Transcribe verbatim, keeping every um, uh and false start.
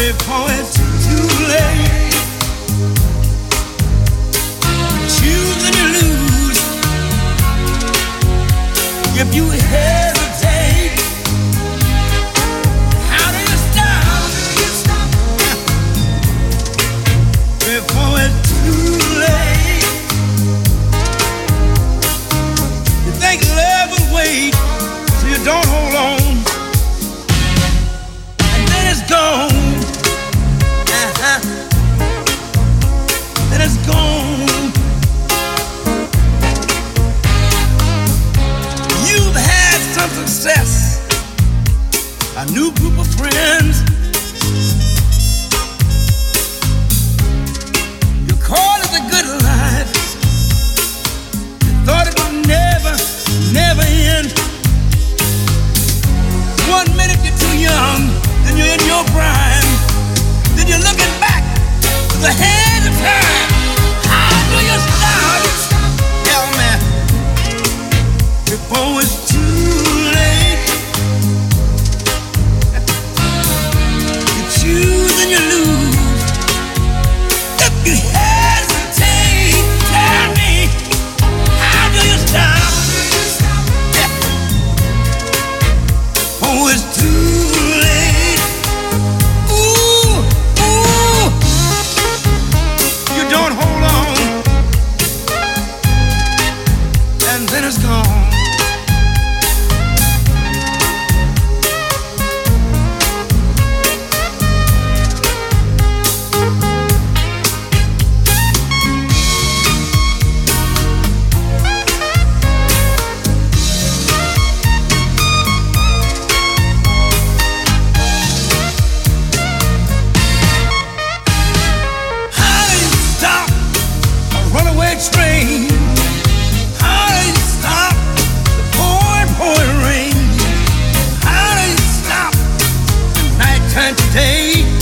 before it's too late. Choose and you lose. If you hesitate, how do you stop? Before it's too late. You think love will wait, so you don't hold on. Gone, uh-huh. Then it's gone. You've had some success, a new group of friends. You call it the good life. You thought it would never, never end. One minute you're too young, then you're in your prime. Then you're looking back to the hand of time. How do you stop? Tell me before it's too late. You choose and you lose. If you hesitate, tell me, how do you stop? Before it's too late. Don't hold on, and then it's gone. Train. How do you stop the pouring, pouring rain? How do you stop the nighttime today?